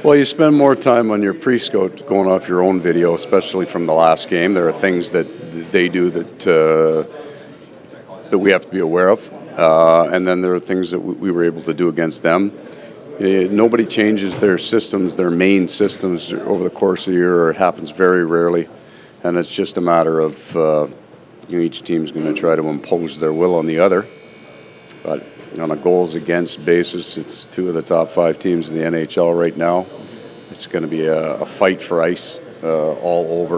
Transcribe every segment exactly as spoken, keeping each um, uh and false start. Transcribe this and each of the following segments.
Well, you spend more time on your pre-scout going off your own video, especially from the last game. There are things that they do that uh, that we have to be aware of, uh, and then there are things that we were able to do against them. Uh, nobody changes their systems, their main systems, over the course of the year. It happens very rarely, and it's just a matter of uh, you know, each team's going to try to impose their will on the other. But on a goals against basis, it's two of the top five teams in the N H L right now. It's going to be a, a fight for ice uh, all over.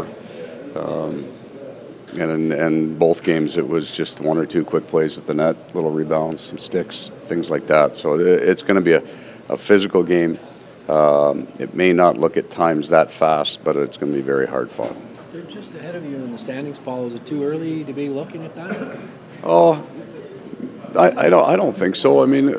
Um, and in and both games, it was just one or two quick plays at the net, little rebounds, some sticks, things like that. So it, it's going to be a, a physical game. Um, it may not look at times that fast, but it's going to be very hard fought. They're just ahead of you in the standings, Paul. Is it too early to be looking at that? Oh, I, I don't. I don't think so. I mean,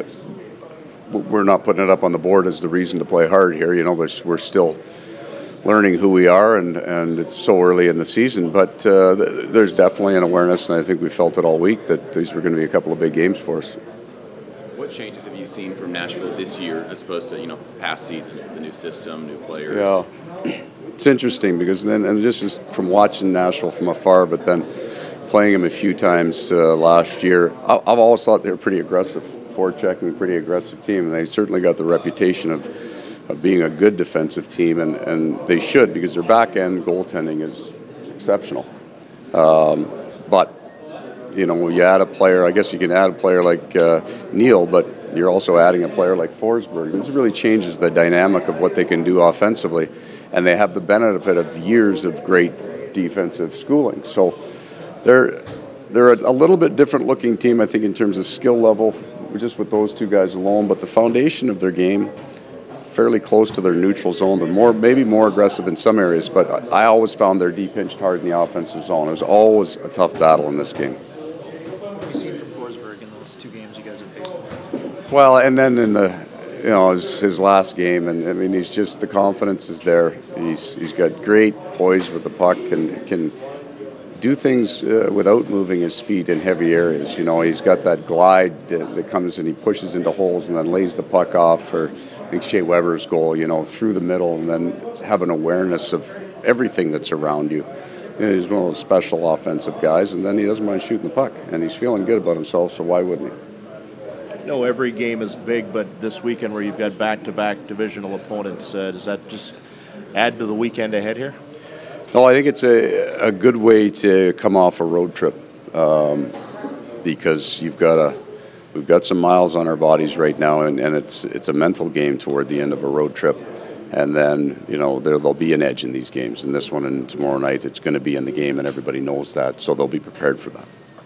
we're not putting it up on the board as the reason to play hard here. You know, we're still learning who we are, and, and it's so early in the season. But uh, there's definitely an awareness, and I think we felt it all week that these were going to be a couple of big games for us. What changes have you seen from Nashville this year as opposed to you know past seasons with the new system, new players? Yeah, it's interesting because then, and this is from watching Nashville from afar, but then playing them a few times uh, last year. I've always thought they were pretty aggressive, forechecking, pretty aggressive team, and they certainly got the reputation of, of being a good defensive team, and, and they should because their back end goaltending is exceptional. Um, but you know, when you add a player, I guess you can add a player like uh, Neil, but you're also adding a player like Forsberg. This really changes the dynamic of what they can do offensively, and they have the benefit of years of great defensive schooling. So they're they're a, a little bit different looking team, I think, in terms of skill level, just with those two guys alone. But the foundation of their game, fairly close to their neutral zone, but more maybe more aggressive in some areas. But I always found their D pinched hard in the offensive zone. It was always a tough battle in this game. What have you seen from Forsberg in those two games you guys have faced them? Well, and then in the, you know, his, his last game, and I mean, he's just, the confidence is there. He's he's got great poise with the puck and can do things uh, without moving his feet in heavy areas. You know, he's got that glide uh, that comes and he pushes into holes and then lays the puck off for, I think, Shea Weber's goal, you know, through the middle, and then have an awareness of everything that's around you. You know, he's one of those special offensive guys, and then he doesn't mind shooting the puck, and he's feeling good about himself, so why wouldn't he? No, every game is big, but this weekend where you've got back-to-back divisional opponents, uh, does that just add to the weekend ahead here? No, I think it's a, a good way to come off a road trip um, because you've got a we've got some miles on our bodies right now, and, and it's it's a mental game toward the end of a road trip, and then you know there, there'll be an edge in these games, and this one and tomorrow night it's going to be in the game, and everybody knows that, so they'll be prepared for that.